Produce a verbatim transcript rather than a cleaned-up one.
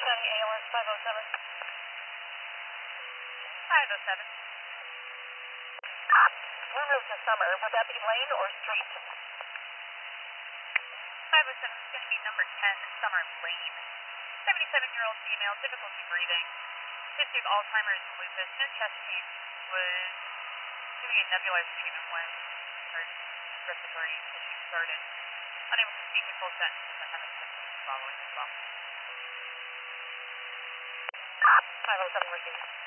County A L S five oh seven. five oh seven. Blue Roof this summer, would that be lane or street? five oh seven is going to be number ten, Summer Lane. seventy-seven-year-old female, difficulty breathing, history of Alzheimer's and lupus, no chest pain, was doing a nebulized treatment when her respiratory issues started. Unable to speak in full sentences and having difficulty swallowing as well. five oh seven received.